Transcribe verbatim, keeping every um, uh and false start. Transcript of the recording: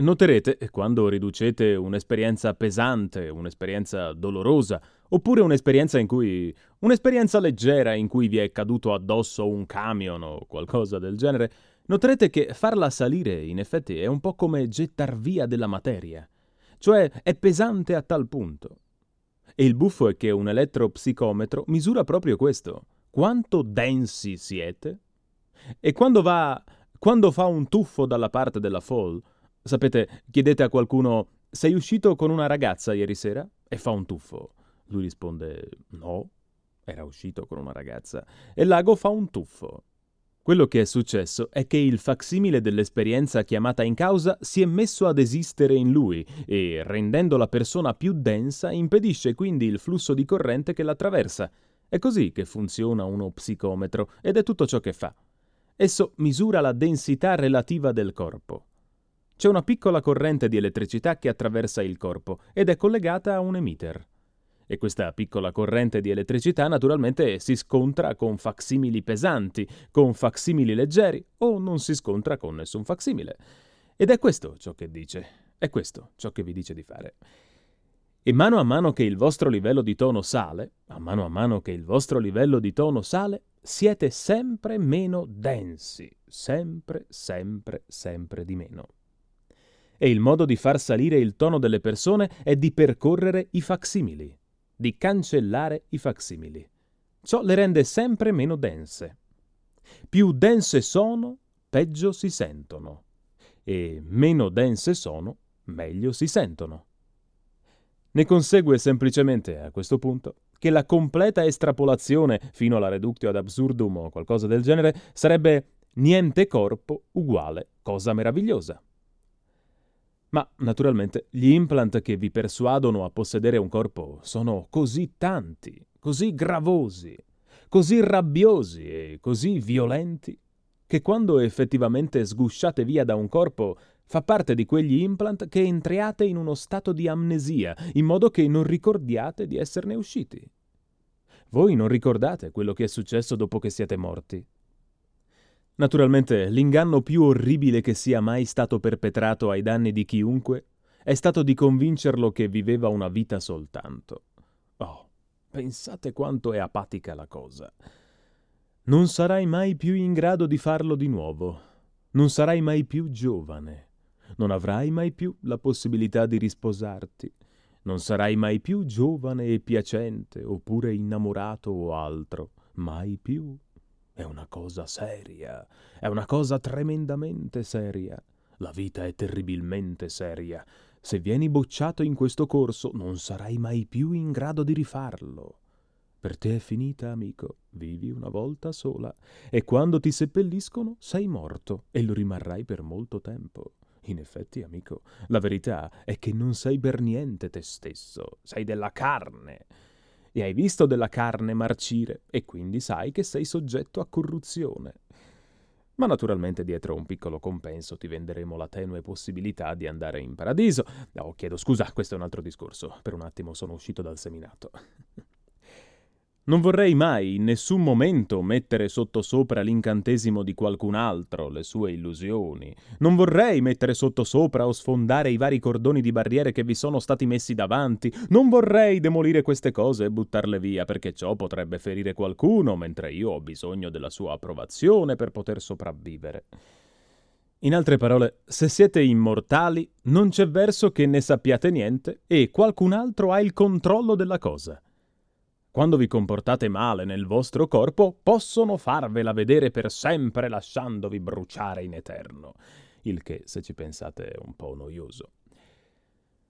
Noterete, quando riducete un'esperienza pesante, un'esperienza dolorosa, oppure un'esperienza in cui un'esperienza leggera in cui vi è caduto addosso un camion o qualcosa del genere, noterete che farla salire, in effetti, è un po' come gettar via della materia. Cioè, è pesante a tal punto. E il buffo è che un elettropsicometro misura proprio questo. Quanto densi siete? E quando va, quando fa un tuffo dalla parte della fall, sapete, chiedete a qualcuno: sei uscito con una ragazza ieri sera? E fa un tuffo. Lui risponde: no, era uscito con una ragazza. E l'ago fa un tuffo. Quello che è successo è che il facsimile dell'esperienza chiamata in causa si è messo ad esistere in lui e, rendendo la persona più densa, impedisce quindi il flusso di corrente che l'attraversa. È così che funziona uno psicometro ed è tutto ciò che fa. Esso misura la densità relativa del corpo. C'è una piccola corrente di elettricità che attraversa il corpo ed è collegata a un emitter. E questa piccola corrente di elettricità naturalmente si scontra con facsimili pesanti, con facsimili leggeri o non si scontra con nessun facsimile. Ed è questo ciò che dice, è questo ciò che vi dice di fare. E mano a mano che il vostro livello di tono sale, a mano a mano che il vostro livello di tono sale, siete sempre meno densi, sempre, sempre, sempre di meno. E il modo di far salire il tono delle persone è di percorrere i facsimili, di cancellare i facsimili. Ciò le rende sempre meno dense. Più dense sono, peggio si sentono. E meno dense sono, meglio si sentono. Ne consegue semplicemente, a questo punto, che la completa estrapolazione fino alla reductio ad absurdum o qualcosa del genere sarebbe niente corpo uguale cosa meravigliosa. Ma, naturalmente, gli implant che vi persuadono a possedere un corpo sono così tanti, così gravosi, così rabbiosi e così violenti, che quando effettivamente sgusciate via da un corpo, fa parte di quegli implant che entriate in uno stato di amnesia, in modo che non ricordiate di esserne usciti. Voi non ricordate quello che è successo dopo che siete morti. Naturalmente, l'inganno più orribile che sia mai stato perpetrato ai danni di chiunque è stato di convincerlo che viveva una vita soltanto. Oh, pensate quanto è apatica la cosa. Non sarai mai più in grado di farlo di nuovo. Non sarai mai più giovane. Non avrai mai più la possibilità di risposarti. Non sarai mai più giovane e piacente, oppure innamorato o altro. Mai più. È una cosa seria, è una cosa tremendamente seria. La vita è terribilmente seria. Se vieni bocciato in questo corso, non sarai mai più in grado di rifarlo. Per te è finita, amico. Vivi una volta sola. E quando ti seppelliscono, sei morto e lo rimarrai per molto tempo. In effetti, amico, la verità è che non sei per niente te stesso. Sei della carne. E hai visto della carne marcire e quindi sai che sei soggetto a corruzione. Ma naturalmente dietro un piccolo compenso ti venderemo la tenue possibilità di andare in paradiso. Oh, chiedo scusa, questo è un altro discorso. Per un attimo sono uscito dal seminato. Non vorrei mai in nessun momento mettere sottosopra l'incantesimo di qualcun altro, le sue illusioni. Non vorrei mettere sottosopra o sfondare i vari cordoni di barriere che vi sono stati messi davanti. Non vorrei demolire queste cose e buttarle via, perché ciò potrebbe ferire qualcuno, mentre io ho bisogno della sua approvazione per poter sopravvivere. In altre parole, se siete immortali, non c'è verso che ne sappiate niente e qualcun altro ha il controllo della cosa. Quando vi comportate male nel vostro corpo, possono farvela vedere per sempre lasciandovi bruciare in eterno, il che, se ci pensate, è un po' noioso.